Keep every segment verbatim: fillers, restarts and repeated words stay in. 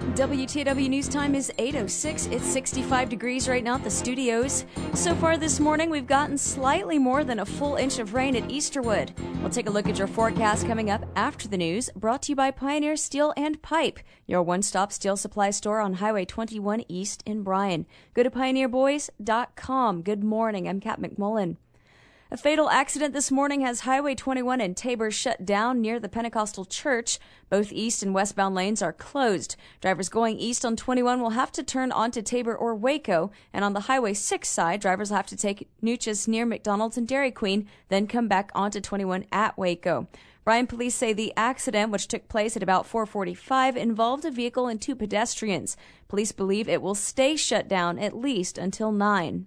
W T A W News Time is eight oh six. It's sixty-five degrees right now at the studios. So far this morning, we've gotten slightly more than a full inch of rain at Easterwood. We'll take a look at your forecast coming up after the news, brought to you by Pioneer Steel and Pipe, your one-stop steel supply store on Highway twenty-one East in Bryan. Go to pioneer boys dot com. Good morning. I'm Kat McMullen. A fatal accident this morning has Highway twenty-one in Tabor shut down near the Pentecostal Church. Both east and westbound lanes are closed. Drivers going east on twenty-one will have to turn onto Tabor or Waco, and on the Highway six side, drivers will have to take Nuchas near McDonald's and Dairy Queen, then come back onto twenty-one at Waco. Bryan police say the accident, which took place at about four forty-five, involved a vehicle and two pedestrians. Police believe it will stay shut down at least until nine.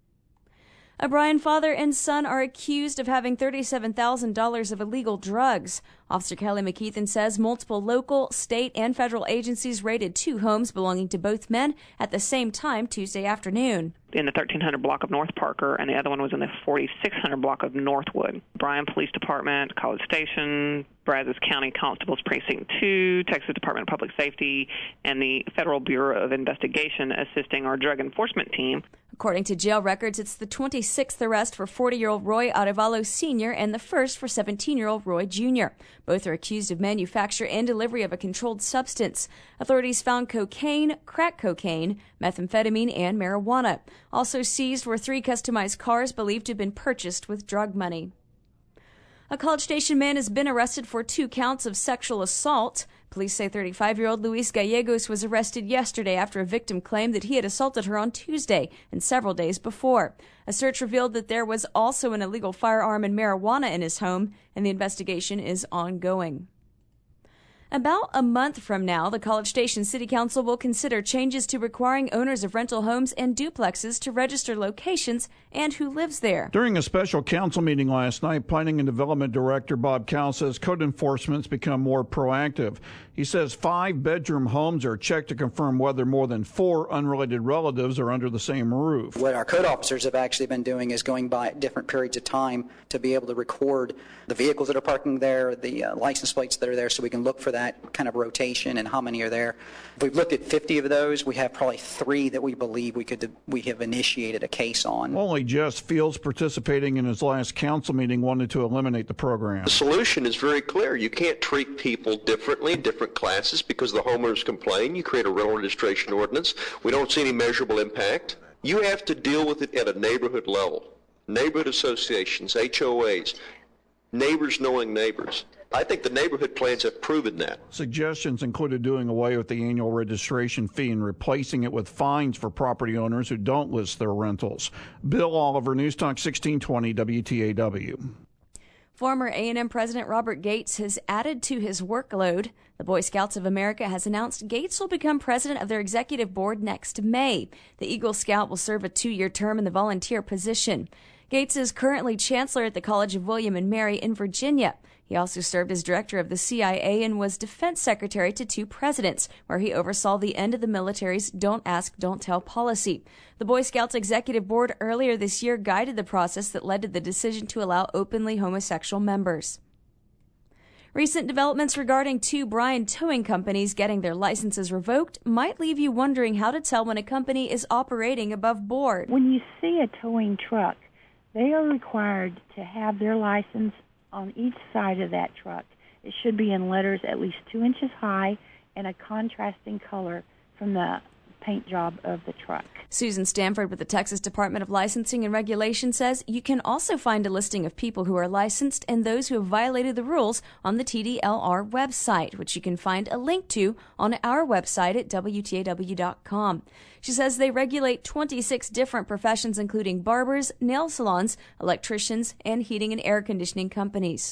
A Bryan father and son are accused of having thirty-seven thousand dollars of illegal drugs. Officer Kelly McKeithen says multiple local, state, and federal agencies raided two homes belonging to both men at the same time Tuesday afternoon. In the thirteen hundred block of North Parker, and the other one was in the forty-six hundred block of Northwood. Bryan Police Department, College Station, Brazos County Constables Precinct two, Texas Department of Public Safety, and the Federal Bureau of Investigation assisting our drug enforcement team. According to jail records, it's the twenty-sixth arrest for forty-year-old Roy Arevalo Senior and the first for seventeen-year-old Roy Junior Both are accused of manufacture and delivery of a controlled substance. Authorities found cocaine, crack cocaine, methamphetamine, and marijuana. Also seized were three customized cars believed to have been purchased with drug money. A College Station man has been arrested for two counts of sexual assault. Police say thirty-five-year-old Luis Gallegos was arrested yesterday after a victim claimed that he had assaulted her on Tuesday and several days before. A search revealed that there was also an illegal firearm and marijuana in his home, and the investigation is ongoing. About a month from now, the College Station City Council will consider changes to requiring owners of rental homes and duplexes to register locations and who lives there. During a special council meeting last night, Planning and Development Director Bob Cowell says code enforcement's become more proactive. He says five-bedroom homes are checked to confirm whether more than four unrelated relatives are under the same roof. What our code officers have actually been doing is going by at different periods of time to be able to record the vehicles that are parking there, the uh, license plates that are there, so we can look for that kind of rotation and how many are there. If we've looked at fifty of those, we have probably three that we believe we could we have initiated a case on. Only Jess Fields, participating in his last council meeting, wanted to eliminate the program. The solution is very clear. You can't treat people differently, different classes, because the homeowners complain. You create a rental registration ordinance. We don't see any measurable impact. You have to deal with it at a neighborhood level. Neighborhood associations, H O As, neighbors knowing neighbors. I think the neighborhood plans have proven that. Suggestions included doing away with the annual registration fee and replacing it with fines for property owners who don't list their rentals. Bill Oliver, News Talk sixteen twenty W T A W. Former A and M President Robert Gates has added to his workload. The Boy Scouts of America has announced Gates will become president of their executive board next May. The Eagle Scout will serve a two-year term in the volunteer position. Gates is currently chancellor at the College of William and Mary in Virginia. He also served as director of the C I A and was defense secretary to two presidents, where he oversaw the end of the military's Don't Ask, Don't Tell policy. The Boy Scouts Executive Board earlier this year guided the process that led to the decision to allow openly homosexual members. Recent developments regarding two Bryan towing companies getting their licenses revoked might leave you wondering how to tell when a company is operating above board. When you see a towing truck, they are required to have their license on each side of that truck. It should be in letters at least two inches high and a contrasting color from the paint job of the truck. Susan Stanford with the Texas Department of Licensing and Regulation says you can also find a listing of people who are licensed and those who have violated the rules on the T D L R website, which you can find a link to on our website at W T A W dot com. She says they regulate twenty-six different professions, including barbers, nail salons, electricians, and heating and air conditioning companies.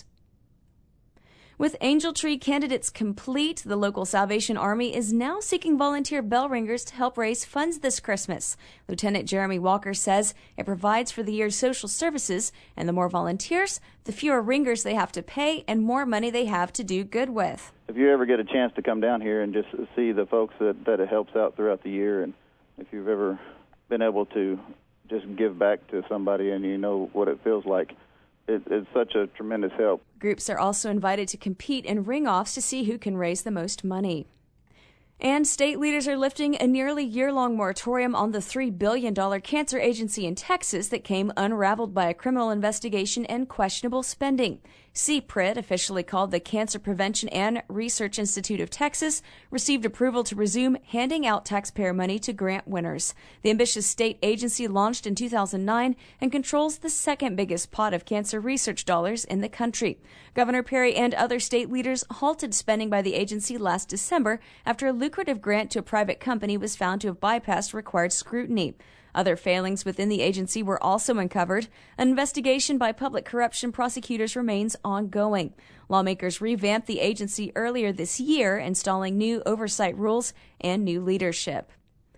With Angel Tree candidates complete, the local Salvation Army is now seeking volunteer bell ringers to help raise funds this Christmas. Lieutenant Jeremy Walker says it provides for the year's social services, and the more volunteers, the fewer ringers they have to pay and more money they have to do good with. If you ever get a chance to come down here and just see the folks that, that it helps out throughout the year, and if you've ever been able to just give back to somebody and you know what it feels like, it, it's such a tremendous help. Groups are also invited to compete in ring-offs to see who can raise the most money. And state leaders are lifting a nearly year-long moratorium on the three billion dollars cancer agency in Texas that came unraveled by a criminal investigation and questionable spending. C P R I T, officially called the Cancer Prevention and Research Institute of Texas, received approval to resume handing out taxpayer money to grant winners. The ambitious state agency launched in two thousand nine and controls the second biggest pot of cancer research dollars in the country. Governor Perry and other state leaders halted spending by the agency last December after a lucrative grant to a private company was found to have bypassed required scrutiny. Other failings within the agency were also uncovered. An investigation by public corruption prosecutors remains ongoing. Lawmakers revamped the agency earlier this year, installing new oversight rules and new leadership.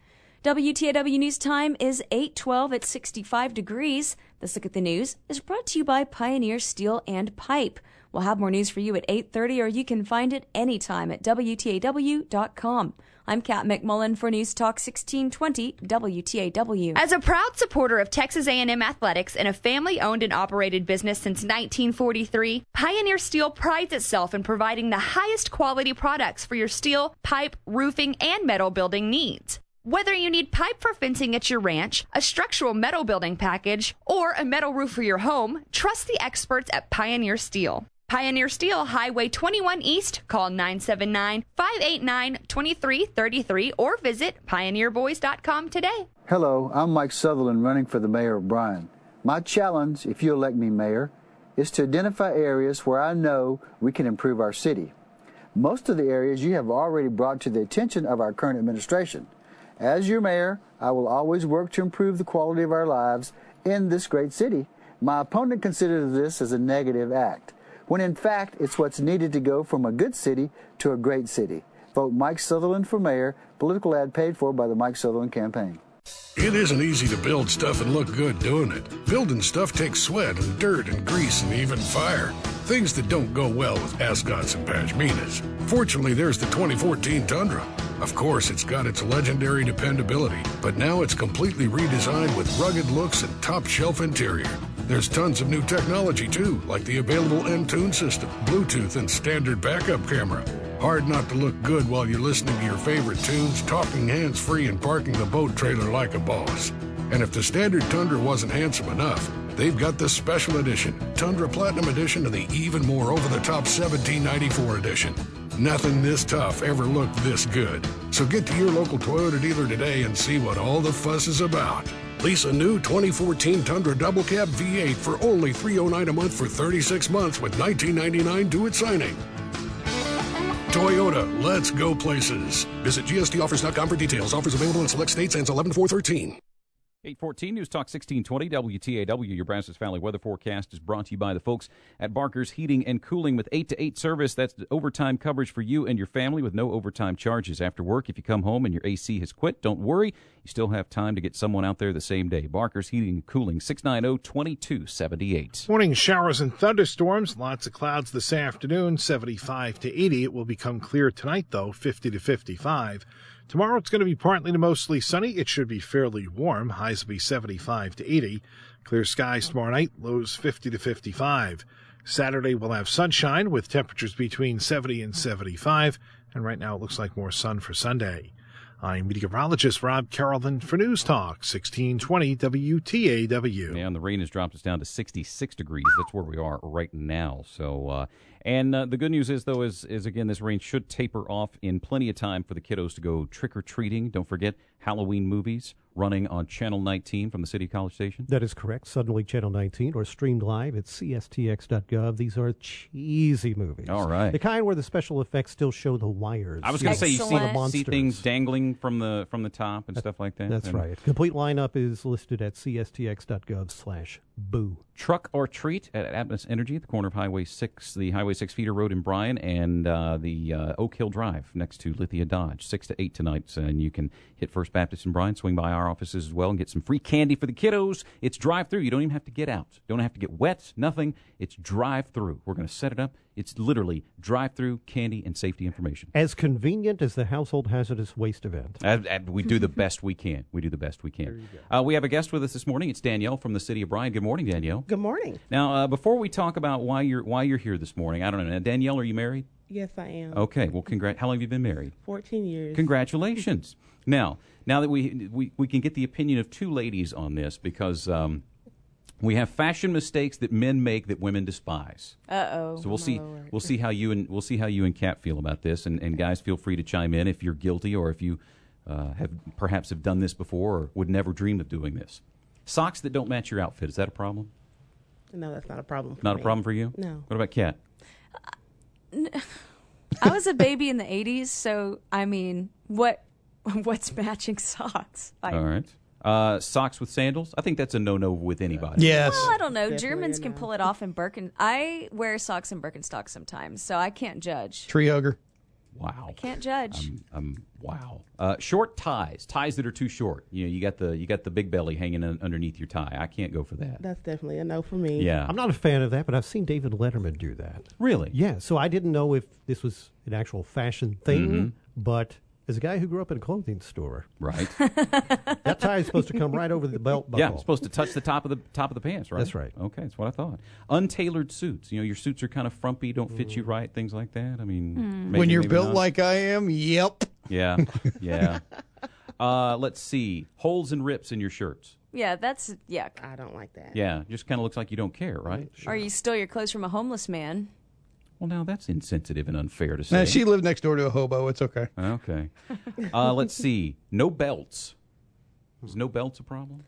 W T A W News Time is eight twelve at sixty-five degrees. This Look at the News is brought to you by Pioneer Steel and Pipe. We'll have more news for you at eight thirty, or you can find it anytime at W T A W dot com. I'm Kat McMullen for News Talk sixteen twenty W T A W. As a proud supporter of Texas A and M athletics and a family-owned and operated business since nineteen forty-three, Pioneer Steel prides itself in providing the highest quality products for your steel, pipe, roofing, and metal building needs. Whether you need pipe for fencing at your ranch, a structural metal building package, or a metal roof for your home, trust the experts at Pioneer Steel. Pioneer Steel, Highway twenty-one East. Call nine seven nine, five eight nine, two three three three or visit pioneer boys dot com today. Hello, I'm Mike Sutherland, running for the mayor of Bryan. My challenge, if you elect me mayor, is to identify areas where I know we can improve our city. Most of the areas you have already brought to the attention of our current administration. As your mayor, I will always work to improve the quality of our lives in this great city. My opponent considers this as a negative act, when in fact it's what's needed to go from a good city to a great city. Vote Mike Sutherland for mayor. Political ad paid for by the Mike Sutherland campaign. It isn't easy to build stuff and look good doing it. Building stuff takes sweat and dirt and grease and even fire. Things that don't go well with Ascots and Pashminas. Fortunately, there's the twenty fourteen Tundra. Of course, it's got its legendary dependability, but now it's completely redesigned with rugged looks and top-shelf interior. There's tons of new technology, too, like the available Entune system, Bluetooth, and standard backup camera. Hard not to look good while you're listening to your favorite tunes, talking hands-free, and parking the boat trailer like a boss. And if the standard Tundra wasn't handsome enough, they've got the special edition, Tundra Platinum Edition, and the even more over-the-top seventeen ninety-four edition. Nothing this tough ever looked this good. So get to your local Toyota dealer today and see what all the fuss is about. Lease a new twenty fourteen Tundra Double Cab V eight for only three hundred nine dollars a month for thirty-six months with nineteen ninety-nine due at signing. Toyota, let's go places. Visit G S T offers dot com for details. Offers available in select states ends eleven four thirteen. eight fourteen News Talk sixteen twenty W T A W. Your Brazos Valley weather forecast is brought to you by the folks at Barker's Heating and Cooling with eight to eight service. That's overtime coverage for you and your family with no overtime charges. After work, if you come home and your A C has quit, don't worry. You still have time to get someone out there the same day. Barker's Heating and Cooling, six nine zero, two two seven eight. Morning showers and thunderstorms. Lots of clouds this afternoon, seventy-five to eighty. It will become clear tonight, though, fifty to fifty-five. Tomorrow it's going to be partly to mostly sunny. It should be fairly warm. Highs will be seventy-five to eighty. Clear skies tomorrow night. Lows fifty to fifty-five. Saturday we'll have sunshine with temperatures between seventy and seventy-five. And right now it looks like more sun for Sunday. I'm meteorologist Rob Carrollton for News Talk sixteen twenty W T A W. Yeah, and the rain has dropped us down to sixty-six degrees. That's where we are right now. So, uh, and uh, the good news is, though, is, is, again, this rain should taper off in plenty of time for the kiddos to go trick-or-treating. Don't forget Halloween movies running on Channel nineteen from the City College Station. That is correct. Suddenly Channel nineteen or streamed live at C S T X dot gov. These are cheesy movies. All right. The kind where the special effects still show the wires. I was going to say, you see, the see things dangling from the from the top and that, stuff like that. That's and right. Complete lineup is listed at C S T X dot gov slash boo. Truck or treat at Atmos Energy at the corner of Highway six, the Highway six feeder road in Bryan, and uh, the uh, Oak Hill Drive next to Lithia Dodge, six to eight tonight. And you can hit First Baptist in Bryan, swing by our offices as well, and get some free candy for the kiddos. It's drive-through. You don't even have to get out. Don't have to get wet, nothing. It's drive-through. We're going to set it up. It's literally drive-through candy and safety information. As convenient as the household hazardous waste event. Uh, uh, we do the best we can. We do the best we can. Uh, we have a guest with us this morning. It's Danielle from the City of Bryan. Good morning, Danielle. Good morning. Now, uh, before we talk about why you're why you're here this morning, I don't know. Now, Danielle, are you married? Yes, I am. Okay. Well, congrat. How long have you been married? fourteen years. Congratulations. Now, now that we, we we can get the opinion of two ladies on this, because um, we have fashion mistakes that men make that women despise. Uh oh. So we'll see. We'll see how you and we'll see how you and Kat feel about this. And, and guys, feel free to chime in if you're guilty or if you uh, have perhaps have done this before or would never dream of doing this. Socks that don't match your outfit, is that a problem? No, that's not a problem for Not me. a problem for you? No. What about Kat? I was a baby in the eighties, so I mean, what what's matching socks? Like, All right. Uh, socks with sandals? I think that's a no-no with anybody. Yes. Well, I don't know. Definitely Germans a can no. pull it off in Birken. I wear socks in Birkenstocks sometimes, so I can't judge. Tree hugger. Wow. I can't judge. Um, um, wow. Uh, short ties, ties that are too short. You know, you got the you got the big belly hanging un- underneath your tie. I can't go for that. That's definitely a no for me. Yeah. I'm not a fan of that, but I've seen David Letterman do that. Really? Yeah, so I didn't know if this was an actual fashion thing, Mhm. but as a guy who grew up in a clothing store, Right. that tie is supposed to come right over the belt buckle. Yeah, it's supposed to touch the top of the top of the pants, right? That's right. Okay, that's what I thought. Untailored suits. You know, your suits are kind of frumpy, don't fit you right, things like that. I mean, maybe, When you're maybe built not. like I am, yep. Yeah, yeah. Uh, let's see. Holes and rips in your shirts. Yeah, that's yuck. I don't like that. Yeah, just kind of looks like you don't care, right? Or you steal your clothes from a homeless man. Well, now that's insensitive and unfair to say. Now, she lived next door to a hobo. It's okay. Okay. Uh, let's see. No belts. Is no belts a problem?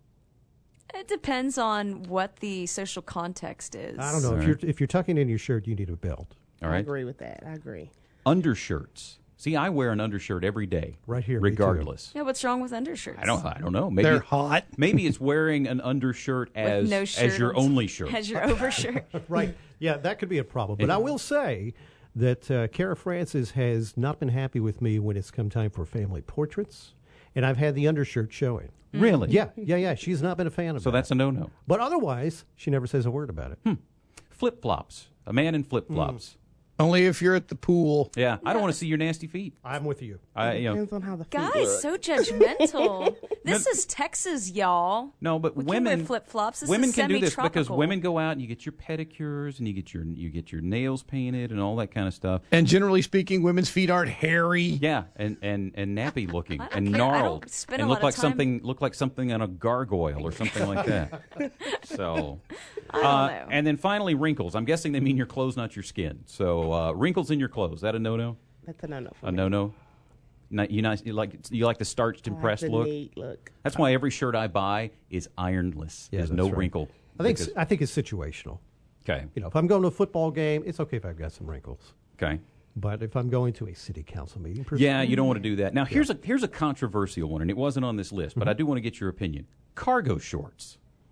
It depends on what the social context is. I don't know. All If right. you're if you're tucking in your shirt, you need a belt. All I right. agree with that. I agree. Undershirts. See, I wear an undershirt every day. Right here, me too. Regardless. Yeah, what's wrong with undershirts? I don't. I don't know. Maybe They're hot. Maybe it's wearing an undershirt as With no shirt as your on- only shirt. As your overshirt. Right. Yeah, that could be a problem. But I will say that uh, Kara Francis has not been happy with me when it's come time for family portraits, and I've had the undershirt showing. Really? Yeah, yeah, yeah. She's not been a fan of So that. that's a no-no. But otherwise, she never says a word about it. Flip flops. A man in flip flops. Only if you're at the pool. Yeah, I don't want to see your nasty feet. I'm with you. I, you know, Depends on how the feet Guys, look. so judgmental. This is Texas, y'all. no, but We can women wear flip-flops. This women is can do this because semi-tropical. women go out and you get your pedicures and you get your you get your nails painted and all that kind of stuff. And generally speaking, women's feet aren't hairy. Yeah, and and, and nappy looking I don't and care. I don't gnarled spend a and lot look of like time- something look like something on a gargoyle or something like that. So, I don't uh, know. and then finally wrinkles. I'm guessing they mean your clothes, not your skin. So uh, wrinkles in your clothes. Is that a no-no? That's a no-no for A me. no-no. Not, you, not, you like you like the starched, I like impressed the look. neat look. That's why every shirt I buy is ironless. Yeah, There's that's no right. wrinkle. I think Because- I think it's situational. Okay. You know, if I'm going to a football game, it's okay if I've got some wrinkles. Okay. But if I'm going to a city council meeting, Yeah, you don't want to do that. Now here's a here's a controversial one, and it wasn't on this list, but Mm-hmm. I do want to get your opinion. Cargo shorts.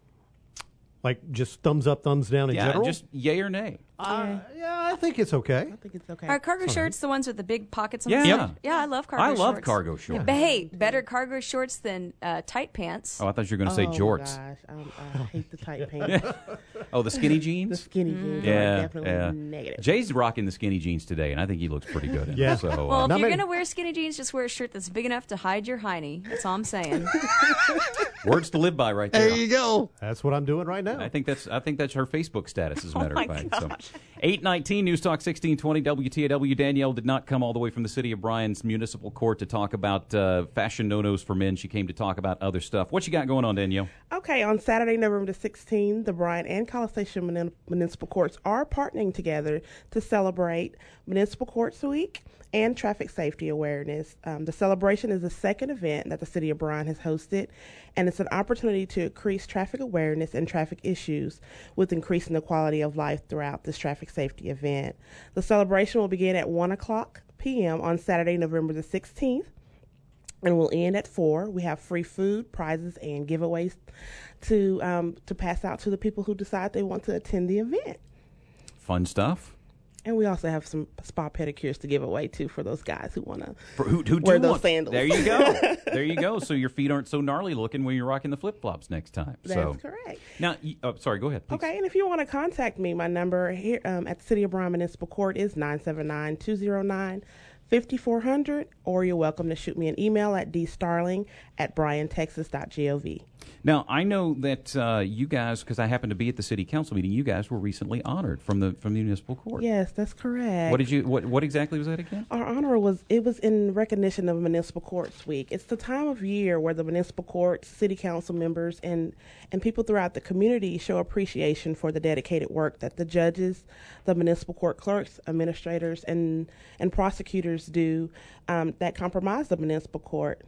like just thumbs up, thumbs down in yeah, general. just yay or nay. Uh, yeah, I think it's okay. I think it's okay. Are cargo shorts the ones with the big pockets on Yeah. the Yep. side? Yeah, I love cargo I shorts. love cargo shorts. But hey, better cargo shorts than uh, tight pants. Oh, I thought you were going to say oh jorts. My gosh, um, I hate the tight pants. Oh, the skinny The jeans. skinny jeans are Yeah, definitely yeah. negative. Jay's rocking the skinny jeans today, and I think he looks pretty good in Yeah. it. So, uh, Well, if Not you're many- going to wear skinny jeans, just wear a shirt that's big enough to hide your hiney. That's all I'm saying. words to live by, right there. There you go. That's what I'm doing right now. I think that's I think that's her Facebook status, as a Oh matter of my fact. So, eight nineteen News Talk sixteen twenty W T A W. Danielle did not come all the way from the city of Bryan's municipal court to talk about uh, fashion no-nos for men. She came to talk about other stuff. What you got going on, Danielle? Okay, on Saturday, November the sixteenth, the Bryan and College Station Muni- Municipal Courts are partnering together to celebrate Municipal Courts Week and Traffic Safety Awareness. Um, the celebration is the second event that the City of Bryan has hosted, and it's an opportunity to increase traffic awareness and traffic issues with increasing the quality of life throughout this traffic safety event. The celebration will begin at one o'clock p.m. on Saturday, November the sixteenth. And we'll end at four. We have free food, prizes, and giveaways to um, to pass out to the people who decide they want to attend the event. Fun stuff. And we also have some spa pedicures to give away too for those guys who want to For who, who wear do those want- sandals. There you go. There you go. So your feet aren't so gnarly looking when you're rocking the flip flops next time. That's so. correct. Now, y- oh, sorry. Go ahead. Please. Okay, and if you want to contact me, my number here um, at the City of Bryan Municipal Court is nine seven nine, two zero nine, fifty-four hundred, or you're welcome to shoot me an email at d starling at bryan texas dot gov. Now, I know that uh, you guys, because I happened to be at the city council meeting, you guys were recently honored from the from the municipal court. Yes, that's correct. What did you? What what exactly was that again? Our honor was it was in recognition of Municipal Courts Week. It's the time of year where the municipal courts, city council members, and and people throughout the community show appreciation for the dedicated work that the judges, the municipal court clerks, administrators, and and prosecutors do um, that compromise the municipal court.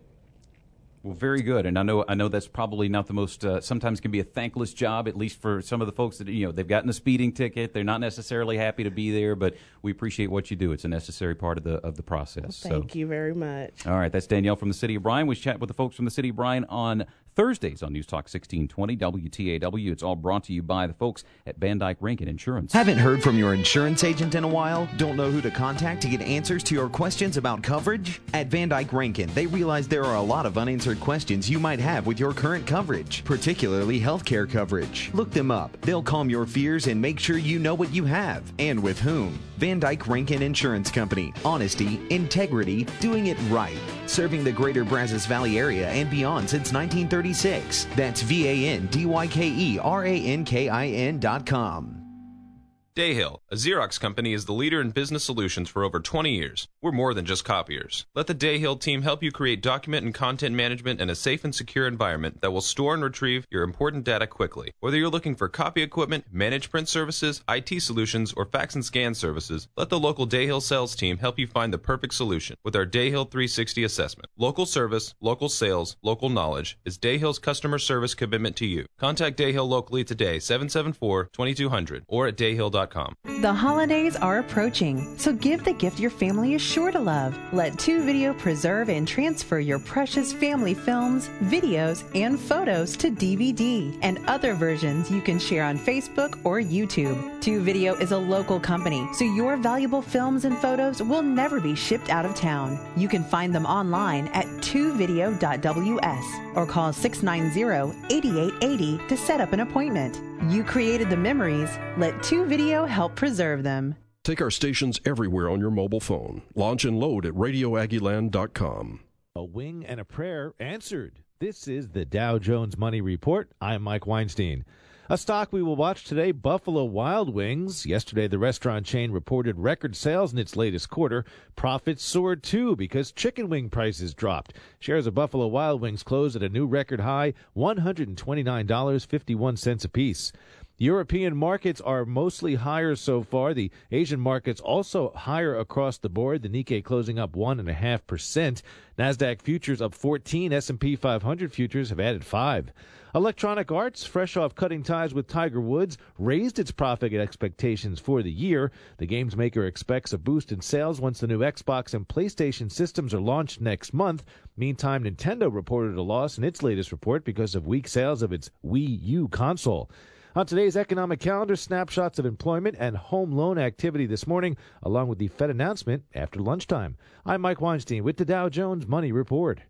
Well, very good, and I know I know that's probably not the most. Uh, sometimes can be a thankless job, at least for some of the folks that you know they've gotten a speeding ticket. They're not necessarily happy to be there, but we appreciate what you do. It's a necessary part of the of the process. Well, thank so. you very much. All right, that's Danielle from the City of Bryan. We chat with the folks from the City of Bryan on Thursdays on News Talk sixteen twenty W T A W. It's all brought to you by the folks at Van Dyke Rankin Insurance. Haven't heard from your insurance agent in a while? Don't know who to contact to get answers to your questions about coverage? At Van Dyke Rankin, they realize there are a lot of unanswered questions you might have with your current coverage, particularly healthcare coverage. Look them up. They'll calm your fears and make sure you know what you have and with whom. Van Dyke Rankin Insurance Company. Honesty, integrity, doing it right. Serving the greater Brazos Valley area and beyond since nineteen thirty-six. That's V A N D Y K E R A N K I N dot com. Dayhill, a Xerox company, is the leader in business solutions for over twenty years. We're more than just copiers. Let the Dayhill team help you create document and content management in a safe and secure environment that will store and retrieve your important data quickly. Whether you're looking for copy equipment, managed print services, I T solutions, or fax and scan services, let the local Dayhill sales team help you find the perfect solution with our Dayhill three sixty assessment. Local service, local sales, local knowledge is Dayhill's customer service commitment to you. Contact Dayhill locally today, seven seven four, two two zero zero, or at dayhill dot com. The holidays are approaching, so give the gift your family is sure to love. Let Two Video preserve and transfer your precious family films, videos, and photos to D V D and other versions you can share on Facebook or YouTube. Two Video is a local company, so your valuable films and photos will never be shipped out of town. You can find them online at two video dot W S or call six nine zero, eight eight eight zero to set up an appointment. You created the memories. Let Two Video help preserve them. Take our stations everywhere on your mobile phone. Launch and load at radio aggie land dot com. A wing and a prayer answered. This is the Dow Jones Money Report. I'm Mike Weinstein. A stock we will watch today, Buffalo Wild Wings. Yesterday, the restaurant chain reported record sales in its latest quarter. Profits soared, too, because chicken wing prices dropped. Shares of Buffalo Wild Wings closed at a new record high, one hundred twenty-nine dollars and fifty-one cents apiece. European markets are mostly higher so far. The Asian markets also higher across the board. The Nikkei closing up one point five percent. NASDAQ futures up fourteen. S and P five hundred futures have added five. Electronic Arts, fresh off cutting ties with Tiger Woods, raised its profit expectations for the year. The games maker expects a boost in sales once the new Xbox and PlayStation systems are launched next month. Meantime, Nintendo reported a loss in its latest report because of weak sales of its Wii U console. On today's economic calendar, snapshots of employment and home loan activity this morning, along with the Fed announcement after lunchtime. I'm Mike Weinstein with the Dow Jones Money Report.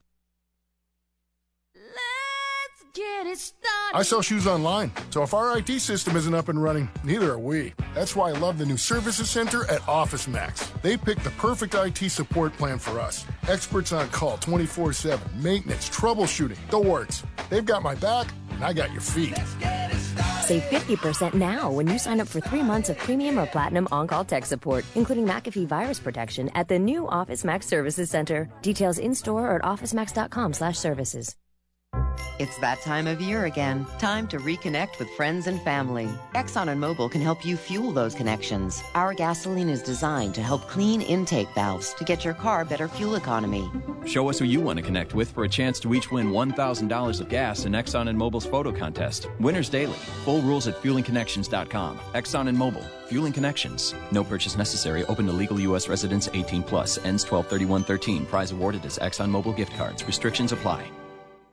Get it started. I sell shoes online, so if our I T system isn't up and running, neither are we. That's why I love the new Services Center at OfficeMax. They picked the perfect I T support plan for us. Experts on call twenty-four seven, maintenance, troubleshooting, the works. They've got my back, and I got your feet. Save fifty percent now when you sign up for three months of premium or platinum on-call tech support, including McAfee virus protection at the new OfficeMax Services Center. Details in-store or at office max dot com slash services. It's that time of year again. Time to reconnect with friends and family. Exxon and Mobil can help you fuel those connections. Our gasoline is designed to help clean intake valves to get your car better fuel economy. Show us who you want to connect with for a chance to each win one thousand dollars of gas in Exxon and Mobil's photo contest. Winners daily. Full rules at fueling connections dot com. Exxon and Mobil. Fueling Connections. No purchase necessary. Open to legal U S residents eighteen plus. Ends twelve thirty-one thirteen. Prize awarded as Exxon Mobil gift cards. Restrictions apply.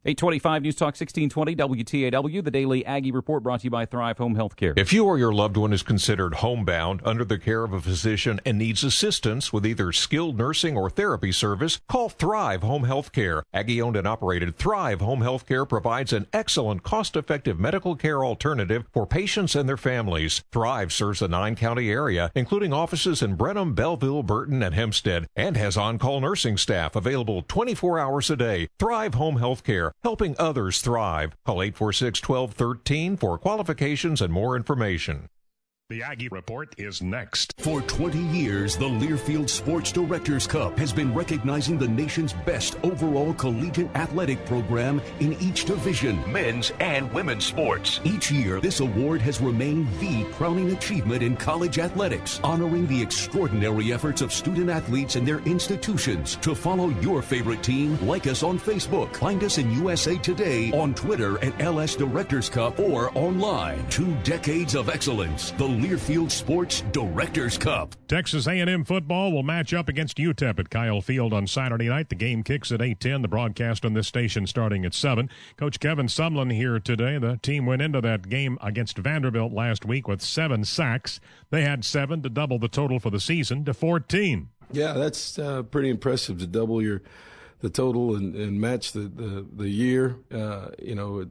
eight twenty-five News Talk sixteen twenty W T A W, the Daily Aggie Report brought to you by Thrive Home Healthcare. If you or your loved one is considered homebound, under the care of a physician, and needs assistance with either skilled nursing or therapy service, call Thrive Home Healthcare. Aggie-owned and operated Thrive Home Healthcare provides an excellent, cost-effective medical care alternative for patients and their families. Thrive serves a nine-county area, including offices in Brenham, Belleville, Burton, and Hempstead, and has on-call nursing staff available twenty-four hours a day. Thrive Home Healthcare, helping others thrive. Call eight four six, one two one three for qualifications and more information. The Aggie Report is next. For twenty years, the Learfield Sports Directors Cup has been recognizing the nation's best overall collegiate athletic program in each division, men's and women's sports. Each year, this award has remained the crowning achievement in college athletics, honoring the extraordinary efforts of student athletes and their institutions. To follow your favorite team, like us on Facebook. Find us in U S A Today, on Twitter at L S Directors Cup, or online. Two decades of excellence. The Learfield Sports Directors Cup. Texas A and M football will match up against U T E P at Kyle Field on Saturday night. The game kicks at eight ten. The broadcast on this station starting at seven. Coach Kevin Sumlin here today. The team went into that game against Vanderbilt last week with seven sacks. They had seven to double the total for the season to fourteen. Yeah, that's uh, pretty impressive to double your the total and, and match the, the, the year, uh, you know,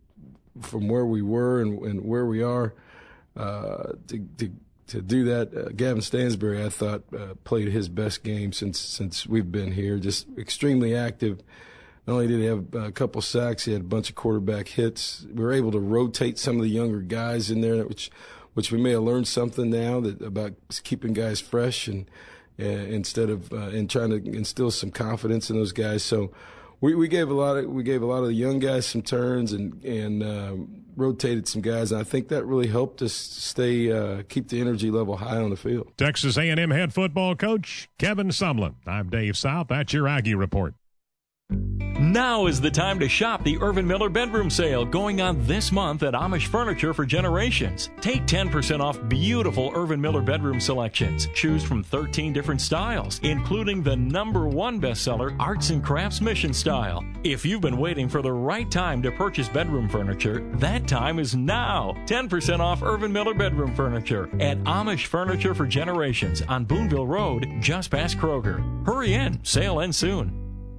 from where we were and, and where we are. Uh, to, to to do that, uh, Gavin Stansbury, I thought, uh, played his best game since since we've been here. Just extremely active. Not only did he have a couple sacks, he had a bunch of quarterback hits. We were able to rotate some of the younger guys in there, which which we may have learned something now that about keeping guys fresh and uh, instead of uh, and trying to instill some confidence in those guys. So we, we gave a lot of we gave a lot of the young guys some turns and and. Um, rotated some guys, and I think that really helped us stay, uh, keep the energy level high on the field. Texas A and M head football coach Kevin Sumlin. I'm Dave South. That's your Aggie Report. Now is the time to shop the Irvin Miller bedroom sale going on this month at Amish Furniture for Generations. Take ten percent off beautiful Irvin Miller bedroom selections. Choose from thirteen different styles, including the number one bestseller, Arts and Crafts Mission Style. If you've been waiting for the right time to purchase bedroom furniture, that time is now. ten percent off Irvin Miller bedroom furniture at Amish Furniture for Generations on Boonville Road, just past Kroger. Hurry in, sale ends soon.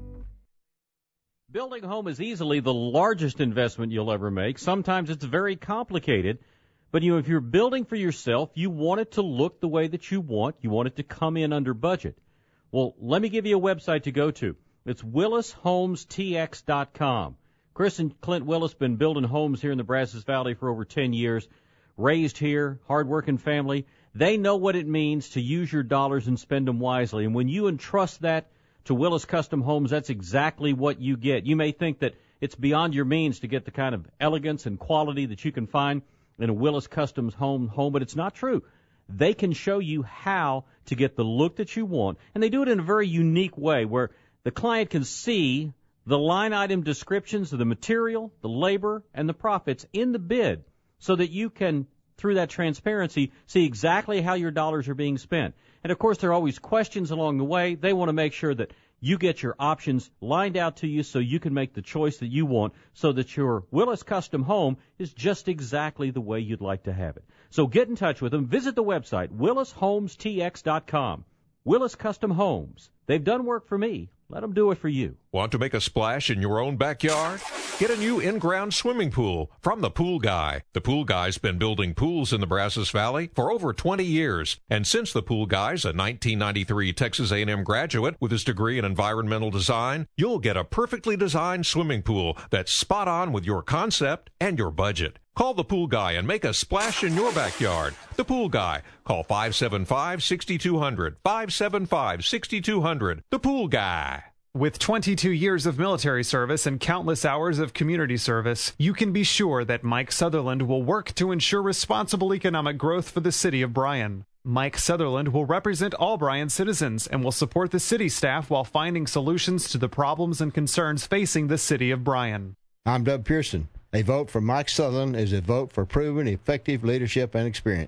Building a home is easily the largest investment you'll ever make. Sometimes it's very complicated. But, you know, if you're building for yourself, you want it to look the way that you want. You want it to come in under budget. Well, let me give you a website to go to. It's Willis Homes T X dot com. Chris and Clint Willis been building homes here in the Brazos Valley for over ten years. Raised here, hardworking family. They know what it means to use your dollars and spend them wisely. And when you entrust that to Willis Custom Homes, that's exactly what you get. You may think that it's beyond your means to get the kind of elegance and quality that you can find in a Willis Customs home, home, but it's not true. They can show you how to get the look that you want, and they do it in a very unique way where the client can see the line item descriptions of the material, the labor, and the profits in the bid so that you can, through that transparency, see exactly how your dollars are being spent. And, of course, there are always questions along the way. They want to make sure that you get your options lined out to you so you can make the choice that you want so that your Willis Custom home is just exactly the way you'd like to have it. So get in touch with them. Visit the website, Willis Homes T X dot com. Willis Custom Homes. They've done work for me. Let them do it for you. Want to make a splash in your own backyard? Get a new in-ground swimming pool from The Pool Guy. The Pool Guy's been building pools in the Brazos Valley for over twenty years. And since The Pool Guy's a nineteen ninety-three Texas A and M graduate with his degree in environmental design, you'll get a perfectly designed swimming pool that's spot on with your concept and your budget. Call The Pool Guy and make a splash in your backyard. The Pool Guy. Call five seven five, six two zero zero, five seven five, six two zero zero. The Pool Guy. With twenty-two years of military service and countless hours of community service, you can be sure that Mike Sutherland will work to ensure responsible economic growth for the city of Bryan. Mike Sutherland will represent all Bryan citizens and will support the city staff while finding solutions to the problems and concerns facing the city of Bryan. I'm Doug Pearson. A vote for Mike Sutherland is a vote for proven, effective leadership and experience.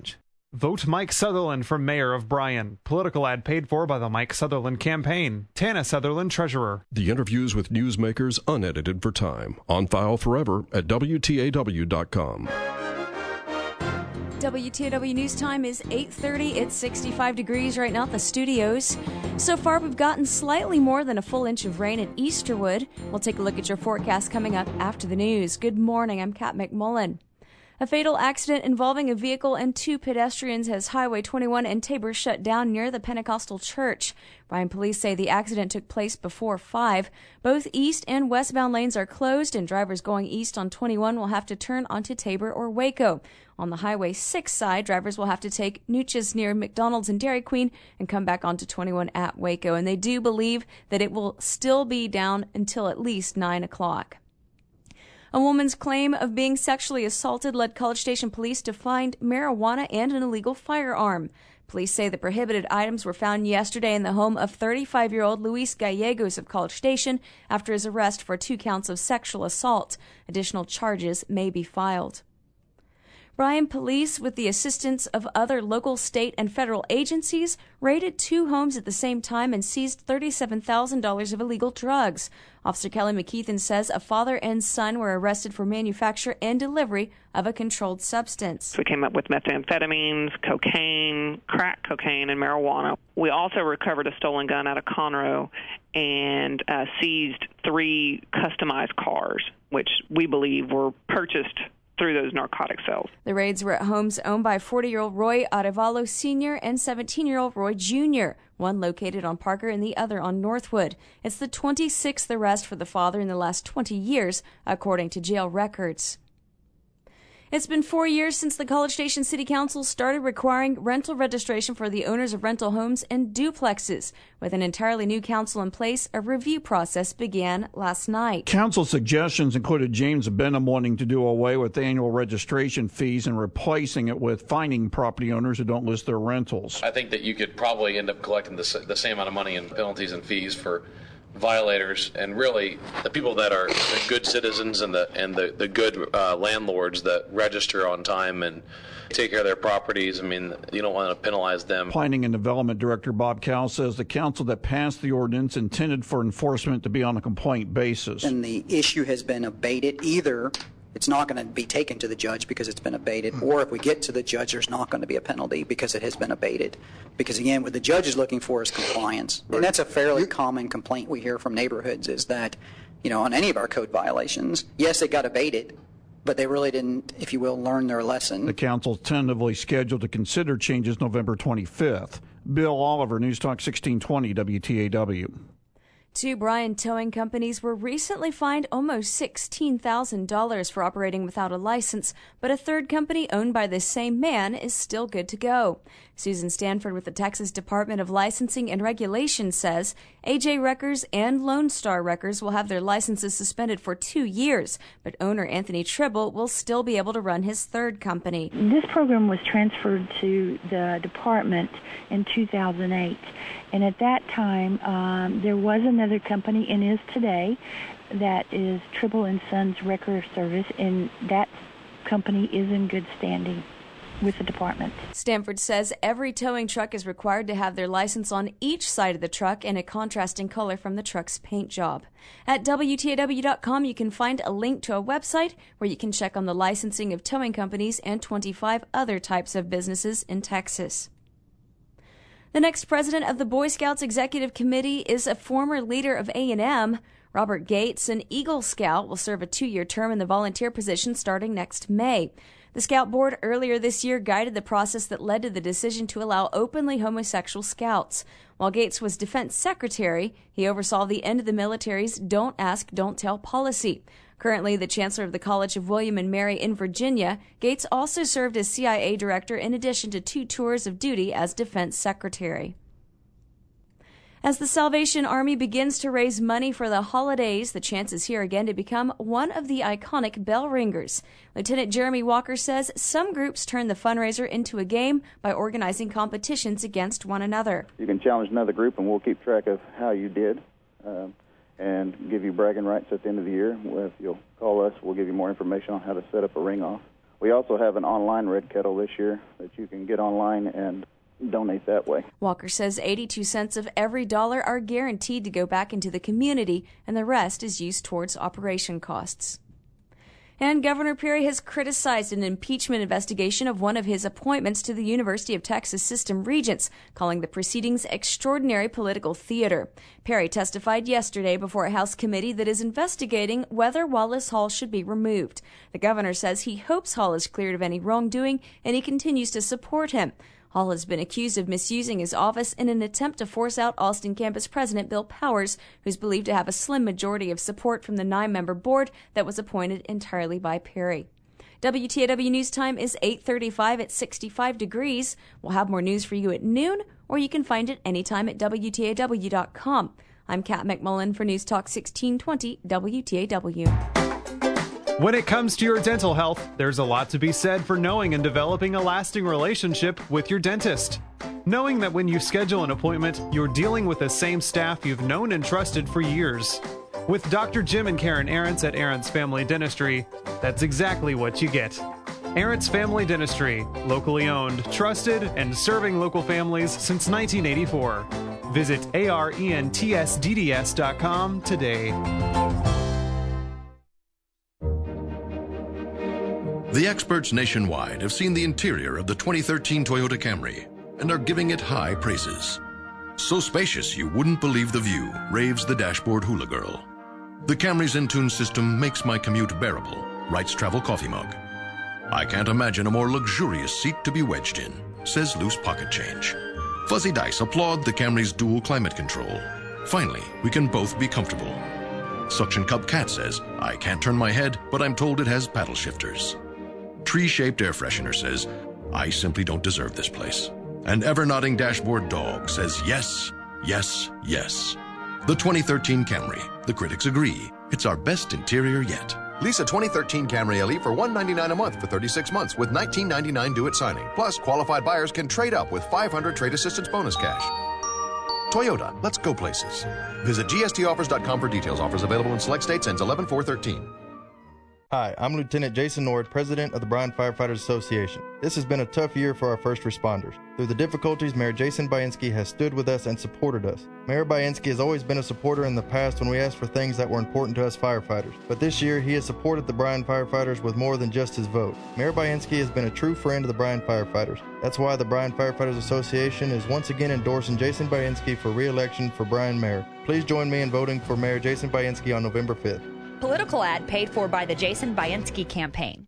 Vote Mike Sutherland for mayor of Bryan. Political ad paid for by the Mike Sutherland campaign. Tana Sutherland, treasurer. The interviews with newsmakers unedited for time. On file forever at W T A W dot com. W T A W News Time is eight thirty. It's sixty-five degrees right now at the studios. So far, we've gotten slightly more than a full inch of rain at Easterwood. We'll take a look at your forecast coming up after the news. Good morning. I'm Kat McMullen. A fatal accident involving a vehicle and two pedestrians has Highway twenty-one and Tabor shut down near the Pentecostal Church. Bryan police say the accident took place before five. Both east and westbound lanes are closed, and drivers going east on twenty-one will have to turn onto Tabor or Waco. On the Highway six side, drivers will have to take Nuches near McDonald's and Dairy Queen and come back onto twenty-one at Waco. And they do believe that it will still be down until at least nine o'clock. A woman's claim of being sexually assaulted led College Station police to find marijuana and an illegal firearm. Police say the prohibited items were found yesterday in the home of thirty-five-year-old Luis Gallegos of College Station after his arrest for two counts of sexual assault. Additional charges may be filed. Bryan police, with the assistance of other local, state, and federal agencies, raided two homes at the same time and seized thirty-seven thousand dollars of illegal drugs. Officer Kelly McKeithen says a father and son were arrested for manufacture and delivery of a controlled substance. We came up with methamphetamines, cocaine, crack cocaine, and marijuana. We also recovered a stolen gun out of Conroe and uh, seized three customized cars, which we believe were purchased through those narcotic cells. The raids were at homes owned by forty-year-old Roy Arevalo Senior and seventeen-year-old Roy Junior, one located on Parker and the other on Northwood. It's the twenty-sixth arrest for the father in the last twenty years, according to jail records. It's been four years since the College Station City Council started requiring rental registration for the owners of rental homes and duplexes. With an entirely new council in place, a review process began last night. Council suggestions included James Benham wanting to do away with annual registration fees and replacing it with fining property owners who don't list their rentals. I think that you could probably end up collecting the, the same amount of money in penalties and fees for violators, and really the people that are the good citizens and the and the, the good uh, landlords that register on time and take care of their properties. I mean, you don't want to penalize them. Planning and Development Director Bob Cowell says the council that passed the ordinance intended for enforcement to be on a complaint basis. And the issue has been abated. Either it's not going to be taken to the judge because it's been abated, or if we get to the judge, there's not going to be a penalty because it has been abated. Because again, what the judge is looking for is compliance. And that's a fairly common complaint we hear from neighborhoods, is that, you know, on any of our code violations, yes, it got abated, but they really didn't, if you will, learn their lesson. The council's tentatively scheduled to consider changes November twenty-fifth. Bill Oliver, News Talk sixteen twenty W T A W. Two Bryan towing companies were recently fined almost sixteen thousand dollars for operating without a license, but a third company owned by the same man is still good to go. Susan Stanford with the Texas Department of Licensing and Regulation says A J Wreckers and Lone Star Wreckers will have their licenses suspended for two years, but owner Anthony Tribble will still be able to run his third company. This program was transferred to the department in two thousand eight. And at that time, um, there was another company, and is today, that is Tribble and Sons Wrecker Service, and that company is in good standing with the department. Stanford says every towing truck is required to have their license on each side of the truck and a contrasting color from the truck's paint job. At W T A W dot com, you can find a link to a website where you can check on the licensing of towing companies and twenty-five other types of businesses in Texas. The next president of the Boy Scouts Executive Committee is a former leader of A and M. Robert Gates, an Eagle Scout, will serve a two-year term in the volunteer position starting next May. The Scout Board earlier this year guided the process that led to the decision to allow openly homosexual scouts. While Gates was Defense Secretary, he oversaw the end of the military's Don't Ask, Don't Tell policy. Currently the Chancellor of the College of William and Mary in Virginia, Gates also served as C I A Director in addition to two tours of duty as Defense Secretary. As the Salvation Army begins to raise money for the holidays, the chance is here again to become one of the iconic bell ringers. Lieutenant Jeremy Walker says some groups turn the fundraiser into a game by organizing competitions against one another. You can challenge another group, and we'll keep track of how you did. Um, and give you bragging rights at the end of the year. Well, if you'll call us, we'll give you more information on how to set up a ring-off. We also have an online Red Kettle this year that you can get online and donate that way. Walker says eighty-two cents of every dollar are guaranteed to go back into the community, and the rest is used towards operation costs. And Governor Perry has criticized an impeachment investigation of one of his appointments to the University of Texas System Regents, calling the proceedings extraordinary political theater. Perry testified yesterday before a House committee that is investigating whether Wallace Hall should be removed. The governor says he hopes Hall is cleared of any wrongdoing, and he continues to support him. Hall has been accused of misusing his office in an attempt to force out Austin campus president Bill Powers, who's believed to have a slim majority of support from the nine-member board that was appointed entirely by Perry. W T A W News Time is eight thirty-five at sixty-five degrees. We'll have more news for you at noon, or you can find it anytime at W T A W dot com. I'm Kat McMullen for News Talk sixteen twenty W T A W. When it comes to your dental health, there's a lot to be said for knowing and developing a lasting relationship with your dentist. Knowing that when you schedule an appointment, you're dealing with the same staff you've known and trusted for years. With Doctor Jim and Karen Arentz at Arentz Family Dentistry, that's exactly what you get. Arentz Family Dentistry, locally owned, trusted, and serving local families since nineteen eighty-four. Visit A R E N T S D D S dot com today. The experts nationwide have seen the interior of the twenty thirteen Toyota Camry and are giving it high praises. So spacious you wouldn't believe the view, raves the dashboard hula girl. The Camry's Intune system makes my commute bearable, writes Travel Coffee Mug. I can't imagine a more luxurious seat to be wedged in, says Loose Pocket Change. Fuzzy Dice applaud the Camry's dual climate control. Finally, we can both be comfortable. Suction Cup Cat says, I can't turn my head, but I'm told it has paddle shifters. Tree-shaped air freshener says, I simply don't deserve this place. And ever-nodding dashboard dog says, yes, yes, yes. The twenty thirteen Camry, the critics agree, it's our best interior yet. Lease a twenty thirteen Camry L E for one hundred ninety-nine dollars a month for thirty-six months with nineteen ninety-nine due at signing. Plus, qualified buyers can trade up with five hundred trade assistance bonus cash. Toyota, let's go places. Visit G S T offers dot com for details. Offers available in select states, ends eleven four thirteen. Hi, I'm Lieutenant Jason Nord, President of the Bryan Firefighters Association. This has been a tough year for our first responders. Through the difficulties, Mayor Jason Bainski has stood with us and supported us. Mayor Bainski has always been a supporter in the past when we asked for things that were important to us firefighters. But this year, he has supported the Bryan Firefighters with more than just his vote. Mayor Bainski has been a true friend of the Bryan Firefighters. That's why the Bryan Firefighters Association is once again endorsing Jason Bainski for re-election for Bryan Mayor. Please join me in voting for Mayor Jason Bainski on November fifth. Political ad paid for by the Jason Bainski campaign.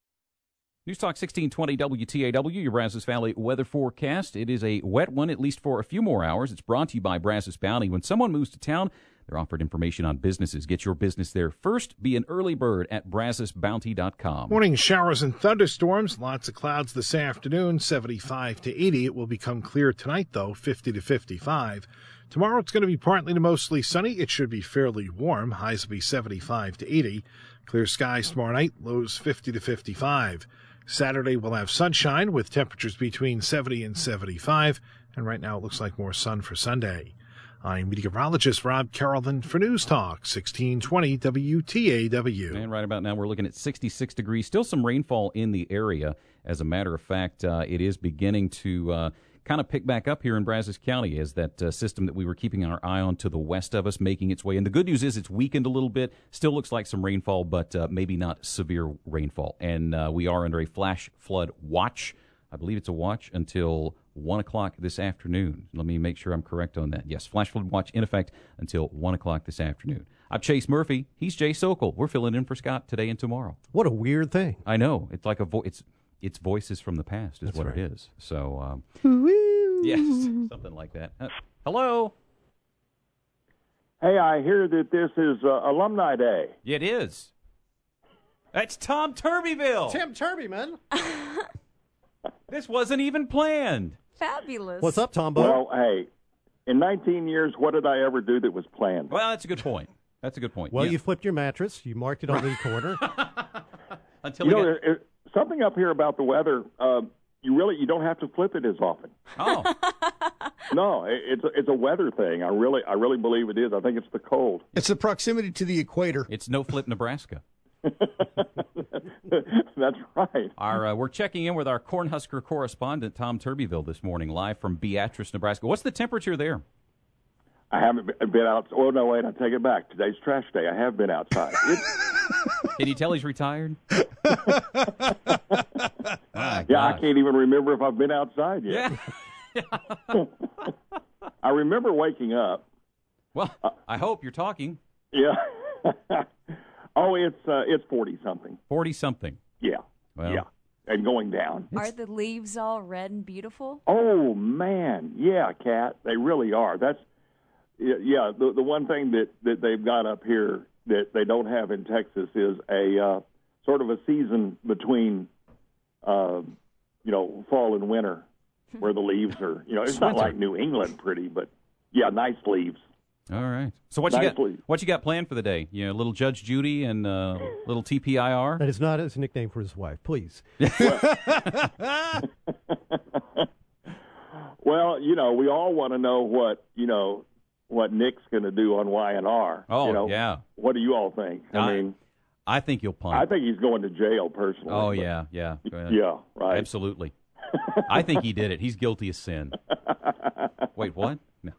News Talk sixteen twenty W T A W, your Brazos Valley weather forecast. It is a wet one, at least for a few more hours. It's brought to you by Brazos Bounty. When someone moves to town, they're offered information on businesses. Get your business there first. Be an early bird at brazos bounty dot com. Morning showers and thunderstorms. Lots of clouds this afternoon, seventy-five to eighty. It will become clear tonight, though, fifty to fifty-five. Tomorrow it's going to be partly to mostly sunny. It should be fairly warm. Highs will be seventy-five to eighty. Clear skies tomorrow night. Lows fifty to fifty-five. Saturday we'll have sunshine with temperatures between seventy and seventy-five. And right now it looks like more sun for Sunday. I'm meteorologist Rob Carrollton for News Talk sixteen twenty W T A W. And right about now we're looking at sixty-six degrees. Still some rainfall in the area. As a matter of fact, uh, it is beginning to uh, kind of pick back up here in Brazos County as that uh, system that we were keeping our eye on to the west of us making its way. And the good news is it's weakened a little bit. Still looks like some rainfall, but uh, maybe not severe rainfall. And uh, we are under a flash flood watch. I believe it's a watch until one o'clock this afternoon. Let me make sure I'm correct on that. Yes, flash flood watch in effect until one o'clock this afternoon. I'm Chase Murphy. He's Jay Sokol. We're filling in for Scott today and tomorrow. What a weird thing. I know. It's like a vo- it's it's voices from the past is That's what right. it is. So, um, yes, something like that. Uh, hello. Hey, I hear that this is uh, Alumni Day. It is. That's Tom Turbyville. Tim Turbyman. This wasn't even planned. Fabulous. What's up, Tombo? Well, hey, in nineteen years, what did I ever do that was planned? Well, that's a good point. That's a good point. Well, yeah. you flipped your mattress. You marked it on the corner. Until you know, got... there, there, something up here about the weather. Uh, you really you don't have to flip it as often. Oh. No, it, it's a, it's a weather thing. I really I really believe it is. I think it's the cold. It's the proximity to the equator. It's no flip Nebraska. That's right. Our uh, we're checking in with our Cornhusker correspondent Tom Turbyville this morning, live from Beatrice, Nebraska. What's the temperature there? I haven't been out. Oh no, wait! I take it back. Today's trash day. I have been outside. Can you tell he's retired? yeah, I can't even remember if I've been outside yet. Yeah. I remember waking up. Well, I hope you're talking. Yeah. oh, it's uh, it's forty something. Forty something. Yeah. Well, yeah, and going down. Are the leaves all red and beautiful? Oh man, yeah, Kat, they really are. That's yeah. The the one thing that, that they've got up here that they don't have in Texas is a uh, sort of a season between, uh, you know, fall and winter, where the leaves are. You know, it's not like New England pretty, but yeah, nice leaves. All right. So what you nice got? Leaves. What you got planned for the day? You know, little Judge Judy and uh, little T P I R. That is not his nickname for his wife. Please. Well, you know, we all want to know what you know what Nick's going to do on Y and R. Oh, you know, yeah. What do you all think? I, I mean, I think you'll punt. I think he's going to jail personally. Oh but, yeah, yeah, yeah, right. Absolutely. I think he did it. He's guilty of sin. Wait, what? No.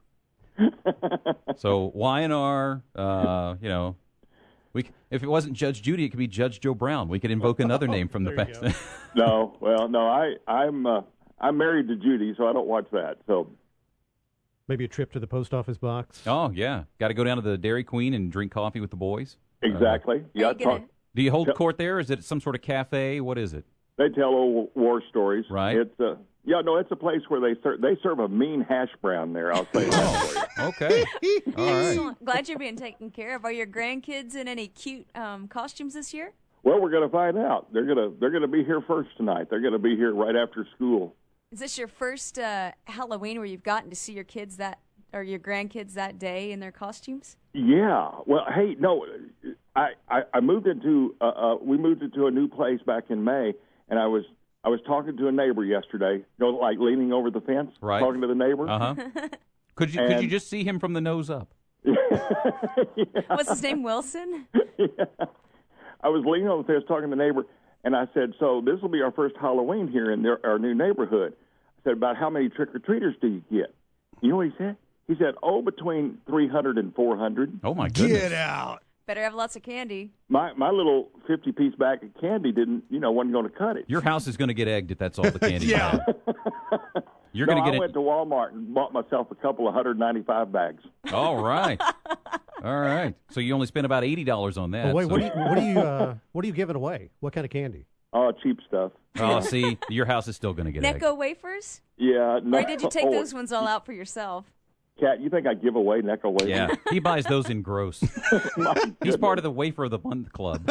So Y and R, uh, you know, we if it wasn't Judge Judy, it could be Judge Joe Brown. We could invoke another name from the past. no, well, no, I, I'm uh, I'm married to Judy, so I don't watch that. So maybe a trip to the post office box. Oh yeah, got to go down to the Dairy Queen and drink coffee with the boys. Exactly. Uh, yeah. Talk, do you hold court there? Is it some sort of cafe? What is it? They tell old war stories. Right. It's uh, yeah, no, it's a place where they serve they serve a mean hash brown there. I'll say that for you. Okay. All right. Excellent. Glad you're being taken care of. Are your grandkids in any cute um, costumes this year? Well, we're going to find out. They're gonna they're gonna be here first tonight. They're going to be here right after school. Is this your first uh, Halloween where you've gotten to see your kids that or your grandkids that day in their costumes? Yeah. Well, hey, no, I I, I moved into uh, uh, we moved into a new place back in May, and I was. I was talking to a neighbor yesterday, you know, like leaning over the fence, right. talking to the neighbor. Uh-huh. Could you and, could you just see him from the nose up? yeah. What's his name, Wilson? Yeah. I was leaning over the fence talking to the neighbor, and I said, so this will be our first Halloween here in their, our new neighborhood. I said, about how many trick-or-treaters do you get? You know what he said? He said, oh, between three hundred and four hundred. Oh, my goodness. Get out. Better have lots of candy. My my little fifty-piece bag of candy didn't, you know, wasn't going to cut it. Your house is going to get egged if that's all the candy yeah. you have. You're no, going to get I it. went to Walmart and bought myself a couple of one hundred ninety-five bags. All right. All right. So you only spent about eighty dollars on that. Well, wait, so. what are you what are you uh, what are you giving away? What kind of candy? Oh, cheap stuff. Oh, see, your house is still going to get egged. Necco wafers? Yeah. No, or did you take oh, those ones all out for yourself? Kat, you think I give away Necco wafers? Yeah, he buys those in gross. He's part of the Wafer of the Month Club.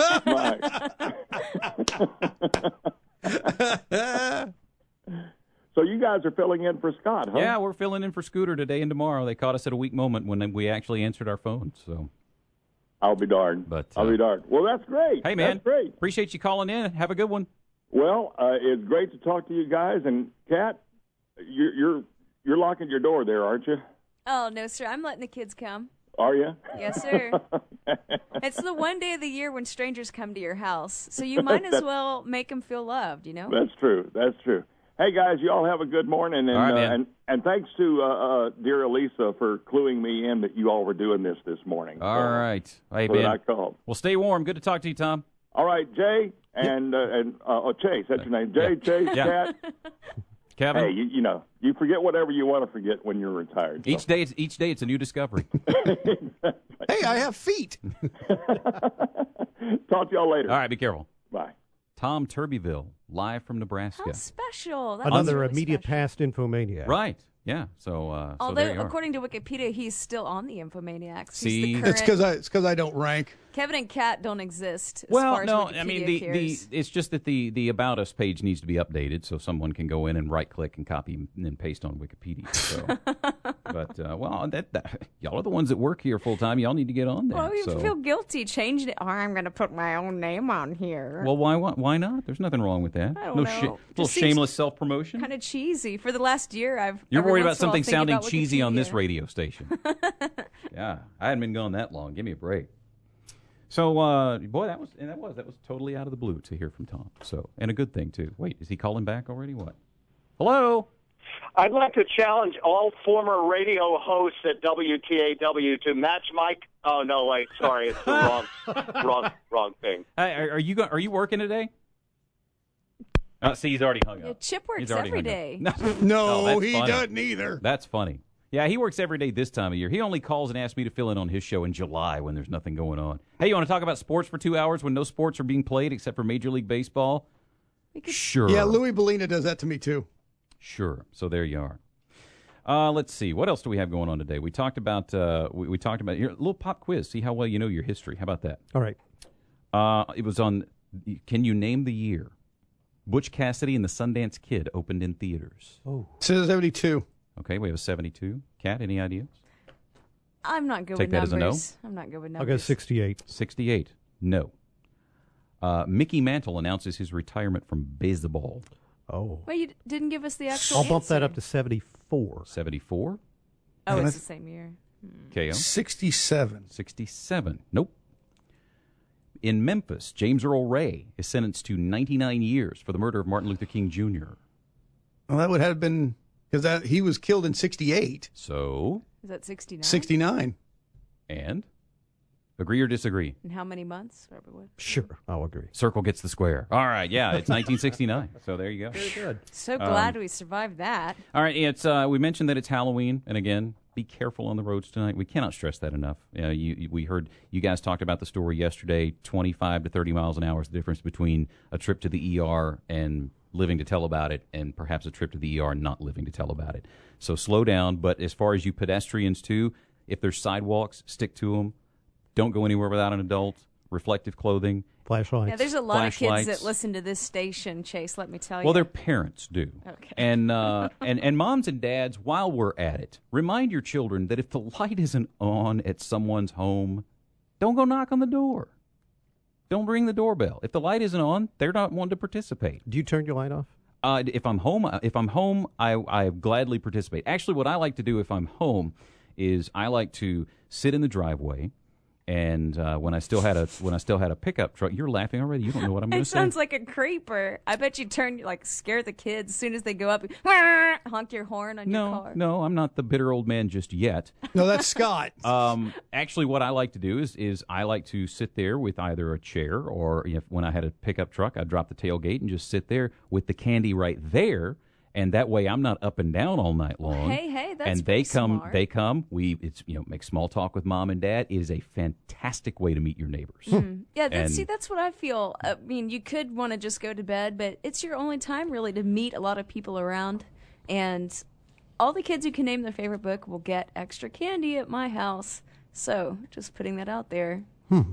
So you guys are filling in for Scott, huh? Yeah, we're filling in for Scooter today and tomorrow. They caught us at a weak moment when we actually answered our phones. So I'll be darned. But I'll uh, be darned. Well, that's great. Hey, man. That's great. Appreciate you calling in. Have a good one. Well, uh, it's great to talk to you guys. And, Kat, you're, you're, you're locking your door there, aren't you? Oh, no, sir. I'm letting the kids come. Are you? Yes, sir. It's the one day of the year when strangers come to your house, so you might as well make them feel loved, you know? That's true. That's true. Hey, guys, you all have a good morning. And, all right, uh, and, and thanks to uh, uh, dear Elisa for cluing me in that you all were doing this this morning. All so, right. Hey, so Ben. I called. Well, stay warm. Good to talk to you, Tom. All right, Jay and, uh, and uh, oh, Chase, that's your name. Jay, yeah. Chase, yeah. Kat. Kevin. Hey, you, you know, you forget whatever you want to forget when you're retired. So. Each day, it's, each day, it's a new discovery. Hey, I have feet. Talk to y'all later. All right, be careful. Bye. Tom Turbyville, live from Nebraska. How special. That's Another really immediate special. past infomaniac. Right. Yeah. So, uh, Although, so there you are. according to Wikipedia, he's still on the Infomaniacs. See? He's the It's current... because I it's because I don't rank. Kevin and Kat don't exist. As Well, far as no, Wikipedia I mean the, the cares. it's just that the, the About Us page needs to be updated so someone can go in and right click and copy and then paste on Wikipedia. So, but uh, well, that, that y'all are the ones that work here full time. Y'all need to get on there. Well, you so. feel guilty changing it. Oh, I'm going to put my own name on here. Well, why why not? There's nothing wrong with that. I don't no know. sh- Just little seems shameless self promotion. Kind of cheesy. For the last year, I've. You're every worried about once in a while something think sounding about cheesy on this Wikipedia. radio station. Yeah, I hadn't been gone that long. Give me a break. So, uh, boy, that was and that was that was totally out of the blue to hear from Tom. So, and a good thing too. Wait, is he calling back already? What? Hello. I'd like to challenge all former radio hosts at W T A W to match Mike. Oh no, wait, sorry, it's the wrong, wrong, wrong thing. Hey, are, are you go, are you working today? Uh, see, he's already hung up. Yeah, Chip works He's already every hung up. day. No, No, that's he funny. doesn't either. That's funny. Yeah, he works every day this time of year. He only calls and asks me to fill in on his show in July when there's nothing going on. Hey, you want to talk about sports for two hours when no sports are being played except for Major League Baseball? Sure. Yeah, Louis Bellina does that to me, too. Sure. So there you are. Uh, let's see. What else do we have going on today? We talked about uh, we, we talked about here, a little pop quiz. See how well you know your history. How about that? All right. Uh, it was on. Can you name the year Butch Cassidy and the Sundance Kid opened in theaters? Oh, seventy-two. Okay, we have a seventy-two. Kat, any ideas? I'm not good Take with that as a no? numbers. I'm not good with I'll numbers. go sixty-eight. sixty-eight. No. Uh, Mickey Mantle announces his retirement from baseball. Oh. Well, you d- didn't give us the actual I'll bump that answer. up to seventy-four. seventy-four. Oh, And it's I- the same year. Hmm. K O. sixty-seven. sixty-seven. Nope. In Memphis, James Earl Ray is sentenced to ninety-nine years for the murder of Martin Luther King Junior Well, that would have been because that he was killed in sixty-eight. So, Is that sixty-nine? sixty-nine. and agree or disagree? And how many months? Everyone. Sure, I'll agree. Circle gets the square. All right, yeah, it's nineteen sixty-nine. So there you go. Very good. So glad Um, we survived that. All right, it's uh, we mentioned that it's Halloween, and again, be careful on the roads tonight. We cannot stress that enough. Uh, you, you, we heard you guys talked about the story yesterday. twenty-five to thirty miles an hour is the difference between a trip to the E R and living to tell about it, and perhaps a trip to the E R and not living to tell about it. So slow down. But as far as you pedestrians too, if there's sidewalks, stick to them. Don't go anywhere without an adult. Reflective clothing. Flashlights. Yeah, there's a lot of kids Flashlights. that listen to this station, Chase, let me tell you. Well, their parents do. Okay. And, uh, and and moms and dads, while we're at it, remind your children that if the light isn't on at someone's home, don't go knock on the door. Don't ring the doorbell. If the light isn't on, they're not wanting to participate. Do you turn your light off? Uh, if I'm home, if I'm home, I I gladly participate. Actually, what I like to do if I'm home is I like to sit in the driveway. And uh, when I still had a when I still had a pickup truck, you're laughing already. You don't know what I'm going It to say. sounds like a creeper. I bet you turn, like, scare the kids as soon as they go up. Honk your horn on No, your car. no, I'm not the bitter old man just yet. No, that's Scott. Um, actually, what I like to do is is I like to sit there with either a chair or if when I had a pickup truck, I'd drop the tailgate and just sit there with the candy right there. And that way, I'm not up and down all night long. Hey, hey, that's and they pretty come, smart. they come. We, it's you know, make small talk with mom and dad. It is a fantastic way to meet your neighbors. Mm. Yeah, that's, And- see, that's what I feel. I mean, you could want to just go to bed, but it's your only time really to meet a lot of people around. And all the kids who can name their favorite book will get extra candy at my house. So, just putting that out there.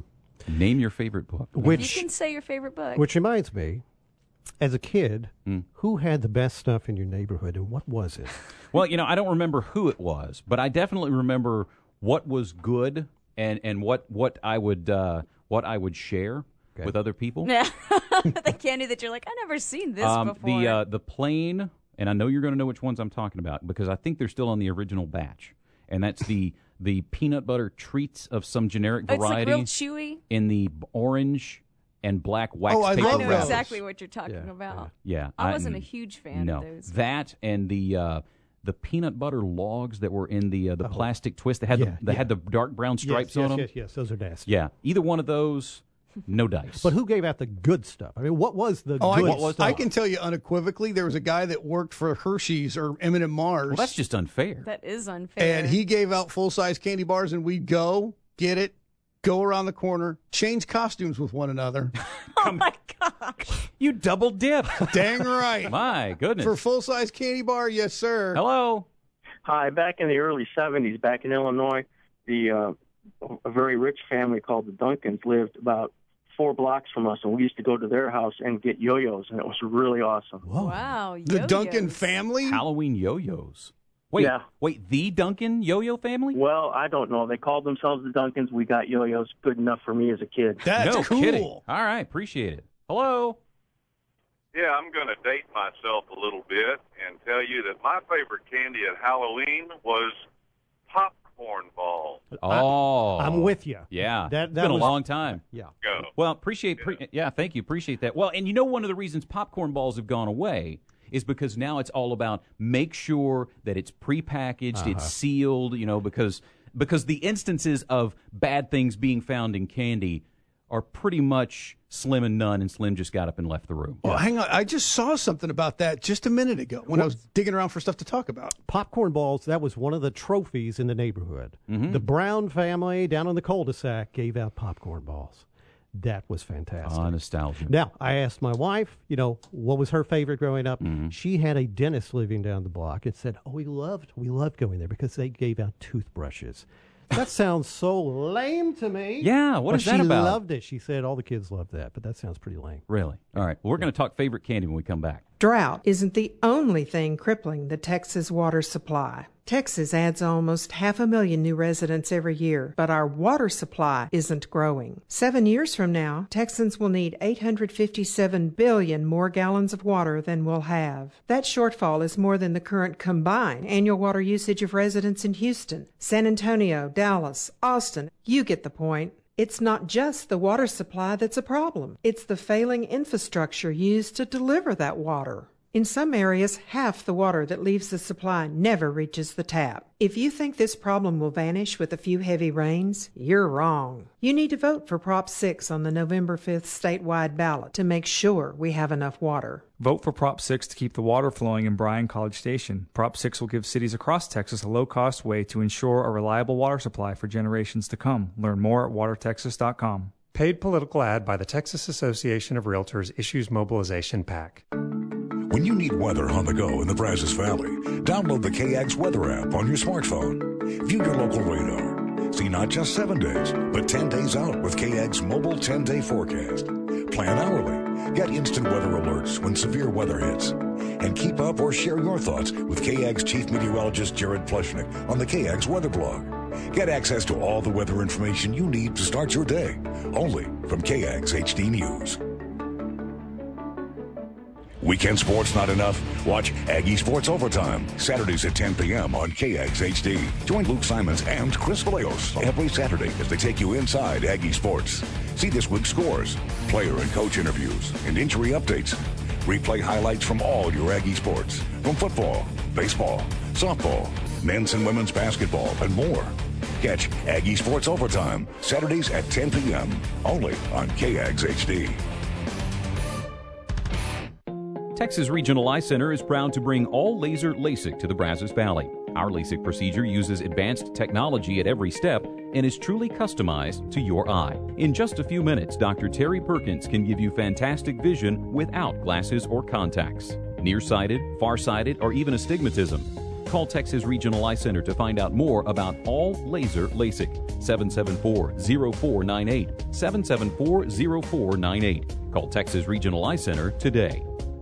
Name your favorite book. Which you can say your favorite book. Which reminds me, as a kid, who had the best stuff in your neighborhood, and what was it? Well, you know, I don't remember who it was, but I definitely remember what was good and, and what what I would uh, what I would share with other people. Yeah. The candy that you're like, I've never seen this Um, before. the uh, the plain, and I know you're going to know which ones I'm talking about because I think they're still on the original batch, and that's the the peanut butter treats of some generic Oh, it's like variety real chewy? in the orange and black wax Oh, I paper I know wrappers. exactly what you're talking about. Yeah, I wasn't mm, a huge fan no. of those. That and the uh, the peanut butter logs that were in the uh, the Oh. plastic twist that had Yeah, the that yeah. had the dark brown stripes yes, yes, on them. Yes, yes, those are nasty. Yeah, either one of those, no dice. But who gave out the good stuff? I mean, what was the Oh, I, good can- stuff? I can tell you unequivocally, there was a guy that worked for Hershey's or M and M Mars. Well, that's just unfair. That is unfair. And he gave out full-size candy bars, and we'd go, get it, go around the corner, change costumes with one another. Oh, my gosh. You double dip. Dang right. My goodness. For full-size candy bar, yes, sir. Hello. Hi, back in the early seventies, back in Illinois, the uh, a very rich family called the Duncans lived about four blocks from us, and we used to go to their house and get yo-yos, and it was really awesome. Wow. The yo-yos. Duncan family? Halloween yo-yos. Wait, Yeah. wait, the Duncan yo-yo family? Well, I don't know. They called themselves the Duncans. We got yo-yos. Good enough for me as a kid. That's no cool. kidding. All right, appreciate it. Hello. Yeah, I'm going to date myself a little bit and tell you that my favorite candy at Halloween was popcorn balls. Oh, I, I'm with you. Yeah, that, it's that been was, a long time. Yeah. Go. Well, appreciate. Pre- yeah, thank you. Appreciate that. Well, and you know, one of the reasons popcorn balls have gone away is because now it's all about make sure that it's prepackaged, Uh-huh. it's sealed. You know, because because the instances of bad things being found in candy are pretty much slim and none, and Slim just got up and left the room. Well, hang on. I just saw something about that just a minute ago when I was digging around for stuff to talk about. Popcorn balls, that was one of the trophies in the neighborhood. Mm-hmm. The Brown family down on the cul-de-sac gave out popcorn balls. That was fantastic. Ah, nostalgia. Now, I asked my wife, you know, what was her favorite growing up? Mm-hmm. She had a dentist living down the block and said, oh, we loved, we loved going there because they gave out toothbrushes. That sounds so lame to me. Yeah, what but is that she about? She loved it. She said all the kids loved that, but that sounds pretty lame. Really? All right. Well, we're going to talk favorite candy when we come back. Drought isn't the only thing crippling the Texas water supply. Texas adds almost half a million new residents every year, but our water supply isn't growing. Seven years from now, Texans will need eight hundred fifty-seven billion more gallons of water than we'll have. That shortfall is more than the current combined annual water usage of residents in Houston, San Antonio, Dallas, Austin. You get the point. It's not just the water supply that's a problem. It's the failing infrastructure used to deliver that water. In some areas, half the water that leaves the supply never reaches the tap. If you think this problem will vanish with a few heavy rains, you're wrong. You need to vote for Prop six on the November fifth statewide ballot to make sure we have enough water. Vote for Prop six to keep the water flowing in Bryan College Station. Prop six will give cities across Texas a low-cost way to ensure a reliable water supply for generations to come. Learn more at water texas dot com. Paid political ad by the Texas Association of Realtors Issues Mobilization PAC. When you need weather on the go in the Brazos Valley, download the K A G S weather app on your smartphone. View your local radar. See not just seven days, but ten days out with K A G S mobile ten-day forecast. Plan hourly. Get instant weather alerts when severe weather hits. And keep up or share your thoughts with K A G S Chief Meteorologist Jared Plushnick on the K A G S weather blog. Get access to all the weather information you need to start your day, only from K A G S H D News. Weekend sports not enough? Watch Aggie Sports Overtime, Saturdays at ten p.m. on K A G S H D. Join Luke Simons and Chris Vallejos every Saturday as they take you inside Aggie Sports. See this week's scores, player and coach interviews, and injury updates. Replay highlights from all your Aggie sports, from football, baseball, softball, men's and women's basketball, and more. Catch Aggie Sports Overtime, Saturdays at ten p.m. only on K A G S H D. Texas Regional Eye Center is proud to bring all laser LASIK to the Brazos Valley. Our LASIK procedure uses advanced technology at every step and is truly customized to your eye. In just a few minutes, Doctor Terry Perkins can give you fantastic vision without glasses or contacts. Nearsighted, farsighted, or even astigmatism. Call Texas Regional Eye Center to find out more about all laser LASIK. seven seven four, zero four nine eight. seven seven four, zero four nine eight. Call Texas Regional Eye Center today.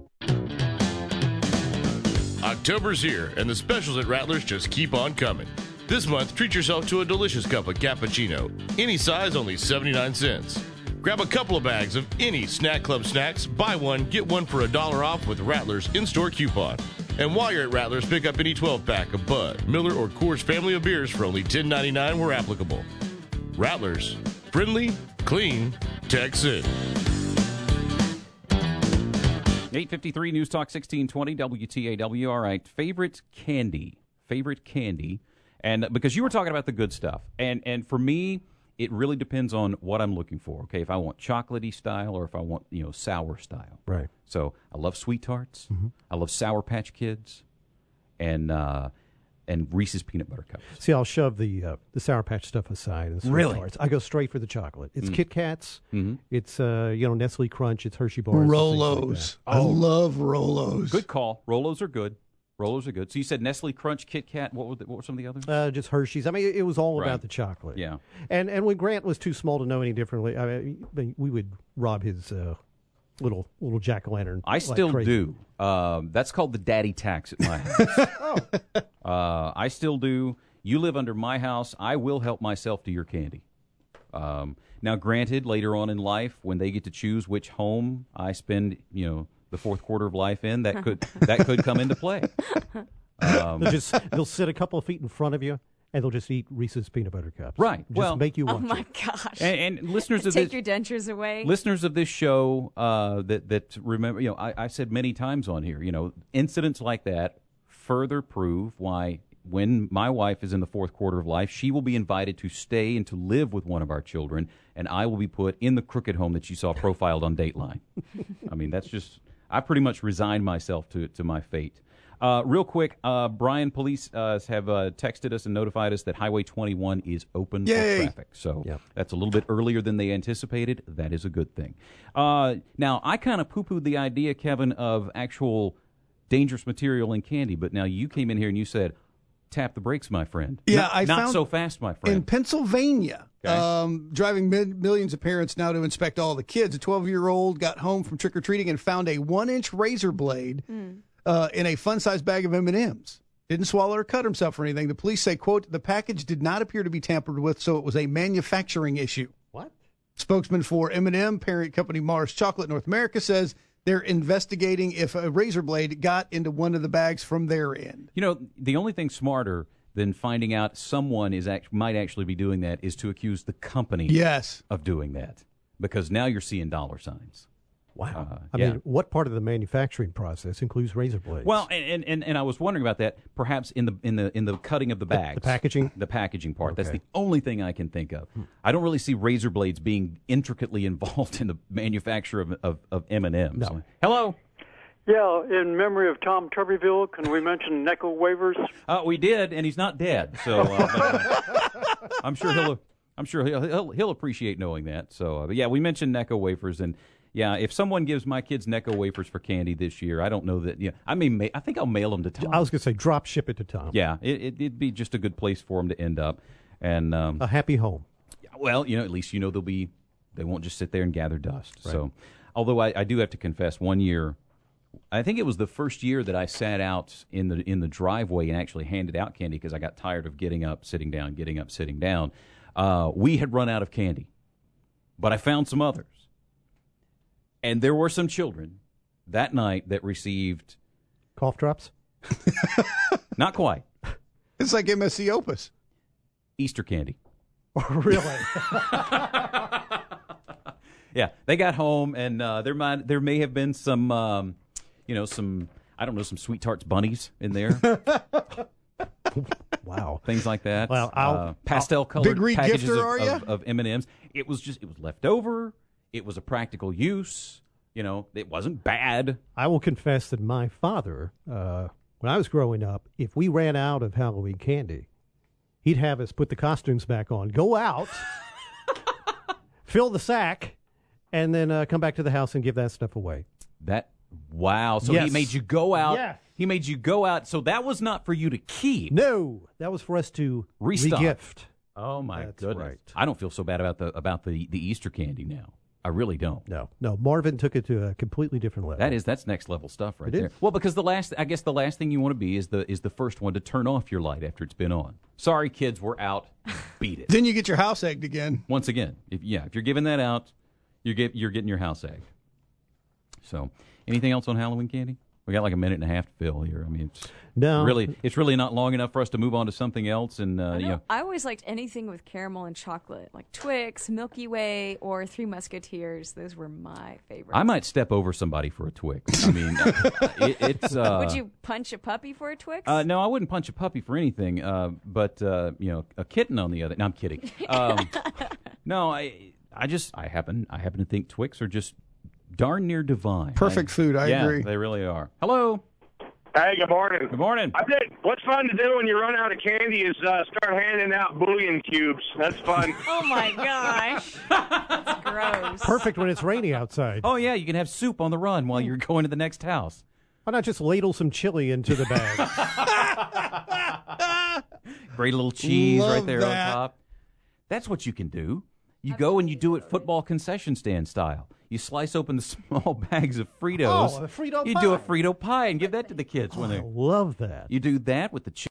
October's here, and the specials at Rattlers just keep on coming. This month, treat yourself to a delicious cup of cappuccino. Any size, only seventy-nine cents. Grab a couple of bags of any Snack Club snacks, buy one, get one for a dollar off with Rattlers in-store coupon. And while you're at Rattlers, pick up any twelve-pack of Bud, Miller, or Coors family of beers for only ten ninety-nine where applicable. Rattlers. Friendly, clean, Texas. eight fifty-three News Talk sixteen twenty W T A W. All right, favorite candy, favorite candy, and because you were talking about the good stuff, and and for me, it really depends on what I'm looking for. Okay, if I want chocolatey style or if I want you know sour style. Right. So I love Sweet Tarts. Mm-hmm. I love Sour Patch Kids, and uh, and Reese's Peanut Butter Cups. See, I'll shove the uh, the Sour Patch stuff aside. And Sweet Really? Tarts. I go straight for the chocolate. It's Mm. Kit Kats. Mm-hmm. It's uh, you know Nestle Crunch. It's Hershey bars. and things like Rolos. that. I love Rolos. Good call. Rolos are good. Rolos are good. So you said Nestle Crunch, Kit Kat. What were the, what were some of the others? Uh, just Hershey's. I mean, it, it was all Right. about the chocolate. Yeah. And and when Grant was too small to know any differently, I mean, we would rob his uh, little little jack o' lantern. I still do. Um, that's called the daddy tax at my house. oh. uh, I still do. You live under my house. I will help myself to your candy. Um, now, granted, later on in life, when they get to choose which home I spend, you know, the fourth quarter of life in, that could that could come into play. Um, They'll just they'll sit a couple of feet in front of you, and they'll just eat Reese's peanut butter cups. Right. Just well, make you Oh want my to. gosh! And, and listeners of Take this, your dentures away. listeners of this show uh, that that remember, you know, I, I said many times on here, you know, incidents like that further prove why when my wife is in the fourth quarter of life, she will be invited to stay and to live with one of our children, and I will be put in the crooked home that you saw profiled on Dateline. I mean, that's just, I pretty much resigned myself to to my fate. Uh, real quick, uh, Bryan police uh, have uh, texted us and notified us that Highway twenty-one is open Yay. for traffic. So that's a little bit earlier than they anticipated. That is a good thing. Uh, now, I kind of poo-pooed the idea, Kevin, of actual dangerous material in candy, but now you came in here and you said, tap the brakes, my friend. Yeah, not, I not found so fast, my friend. in Pennsylvania, Okay. um, driving mid- millions of parents now to inspect all the kids. A twelve-year-old got home from trick-or-treating and found a one-inch razor blade Mm. uh, in a fun-sized bag of M and M's. Didn't swallow or cut himself or anything. The police say, quote, the package did not appear to be tampered with, so it was a manufacturing issue. What? Spokesman for M and M, parent company Mars Chocolate North America, says they're investigating if a razor blade got into one of the bags from their end. You know, the only thing smarter than finding out someone is act- might actually be doing that is to accuse the company Yes. of doing that, because now you're seeing dollar signs. Wow. Uh, I yeah. mean, what part of the manufacturing process includes razor blades? Well, and, and, and I was wondering about that. Perhaps in the in the in the cutting of the bags, the packaging, the packaging part. That's Okay. the only thing I can think of. I don't really see razor blades being intricately involved in the manufacture of of, of M and M's. No. Hello. Yeah, in memory of Tom Turbyville, can we mention Necco Wavers? Uh, we did, and he's not dead, so uh, but, uh, I'm sure he'll I'm sure he'll he'll, he'll appreciate knowing that. So, uh, but yeah, we mentioned Necco Wafers, and yeah, if someone gives my kids Necco Wafers for candy this year, I don't know that. Yeah, I mean, ma- I think I'll mail them to Tom. I was going to say drop ship it to Tom. Yeah, it, it, it'd be just a good place for them to end up, and um, A happy home. well, you know, at least you know they'll be they won't just sit there and gather dust. Right. So, although I, I do have to confess, one year, I think it was the first year that I sat out in the in the driveway and actually handed out candy because I got tired of getting up, sitting down, getting up, sitting down. Uh, we had run out of candy, but I found some others, and there were some children that night that received cough drops. Not quite. It's like M S C Opus. Easter candy. Really? Yeah, they got home, and uh, there might there may have been some, um, you know, some I don't know, some Sweet Tarts bunnies in there. Wow, things like that. Well, I'll- uh, pastel colored Big Reed packages gifter, of, are ya? of, of M and M's. It was just it was left over. It was a practical use. You know, it wasn't bad. I will confess that my father, uh, when I was growing up, if we ran out of Halloween candy, he'd have us put the costumes back on, go out, fill the sack, and then uh, come back to the house and give that stuff away. That wow! So he Yes. made you go out. Yes. He made you go out. So that was not for you to keep. No, that was for us to Restock. regift. Oh my That's goodness! right. I don't feel so bad about the about the, the Easter candy now. I really don't. No, no. Marvin took it to a completely different level. That is that's next level stuff right It there. is. Well, because the last I guess the last thing you want to be is the is the first one to turn off your light after it's been on. Sorry, kids, we're out. Beat it. Then you get your house egged again. Once again, if yeah, if you're giving that out, you get you're getting your house egged. So, anything else on Halloween candy? We got like a minute and a half to fill here. I mean, it's No. really it's really not long enough for us to move on to something else. And uh, I, you know, know, I always liked anything with caramel and chocolate, like Twix, Milky Way, or Three Musketeers. Those were my favorites. I might step over somebody for a Twix. I mean, it, it's. Uh, Would you punch a puppy for a Twix? Uh, no, I wouldn't punch a puppy for anything. Uh, but uh, you know, a kitten on the other. No, I'm kidding. Um, no, I, I just, I happen, I happen to think Twix are just darn near divine. Perfect I, food, I yeah, agree. They really are. Hello. Hey, good morning. Good morning. I think what's fun to do when you run out of candy is uh, start handing out bouillon cubes. That's fun. Oh my gosh, that's gross. Perfect when it's rainy outside. Oh yeah, you can have soup on the run while you're going to the next house. Why not just ladle some chili into the bag? Great little cheese Love right there that. on top. That's what you can do. You go and you do it football concession stand style. You slice open the small bags of Fritos. Oh, a Frito you do a pie. Frito pie and give that to the kids when I they love that. You do that with the